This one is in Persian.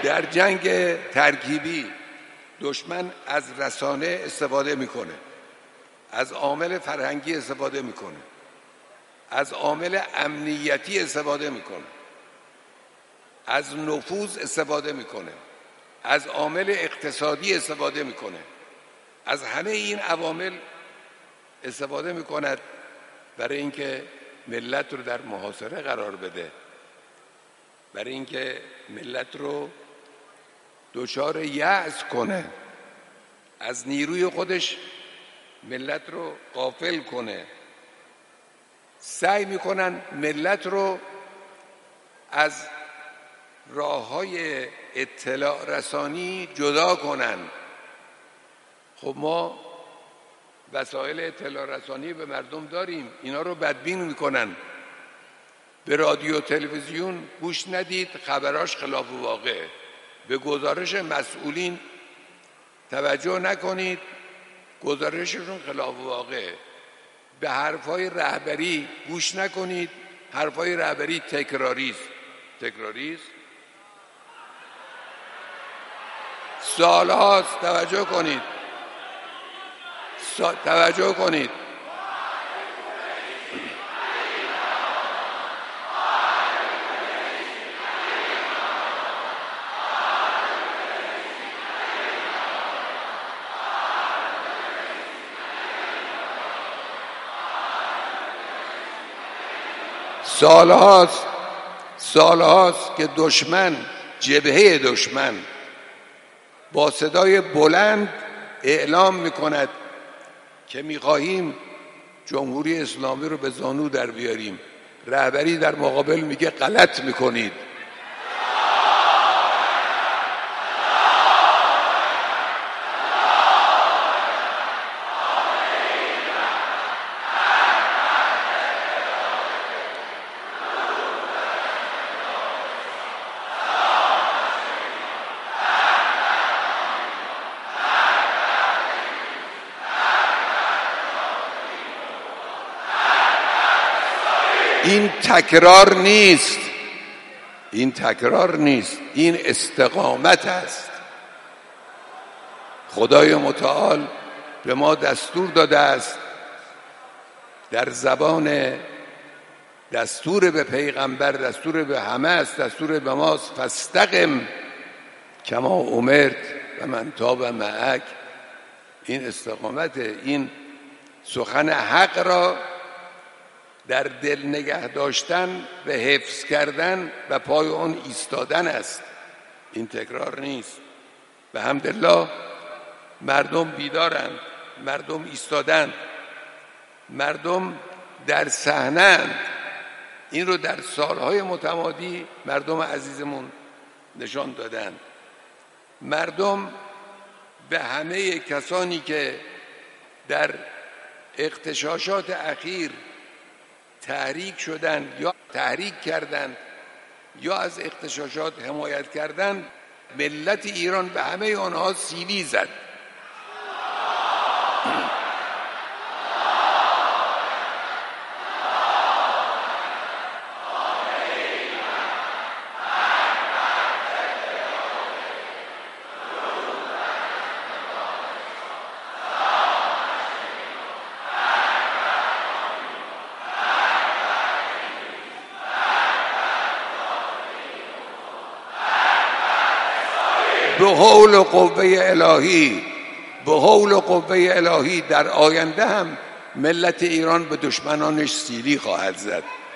در جنگ ترکیبی دشمن از رسانه استفاده میکنه، از عامل فرهنگی استفاده میکنه، از عامل امنیتی استفاده میکنه، از نفوذ استفاده میکنه، از عامل اقتصادی استفاده میکنه، از همه این عوامل استفاده میکند برای اینکه ملت رو در محاصره قرار بده، برای اینکه ملت رو دچار یأس کنه، از نیروی خودش ملت رو غافل کنه. سعی میکنن ملت رو از راه‌های اطلاع رسانی جدا کنن. خب ما وسایل اطلاع رسانی به مردم داریم، اینا رو بدبین میکنن. به رادیو و تلویزیون گوش ندید، خبراش خلاف واقعه. به گزارش مسئولین توجه نکنید، گزارششون خلاف واقعه. به حرفای رهبری گوش نکنید، حرفای رهبری تکراریست. سالهاست، توجه کنید سالهاست که جبهه دشمن با صدای بلند اعلام میکند که میخواهیم جمهوری اسلامی رو به زانو در بیاریم. رهبری در مقابل میگه غلط میکنید. این تکرار نیست، این استقامت است. خدای متعال به ما دستور داده است، در زبان دستور به پیغمبر، دستور به همه است، دستور به ماست: فاستقم کما امرت و من تاب معک. این استقامت، این سخن حق را در دل نگه داشتن و حفظ کردن و پای آن ایستادن است. این تکرار نیست. به حمدالله مردم بیدارند، مردم ایستادند، مردم در صحنه‌اند. این رو در سالهای متمادی مردم عزیزمون نشان دادند. مردم به همه کسانی که در اغتشاشات اخیر تحریک شدند یا تحریک کردند یا از اغتشاشات حمایت کردند، ملت ایران به همه آنها سیلی زد. به حول و قوه الهی در آینده هم ملت ایران به دشمنانش سیلی خواهد زد.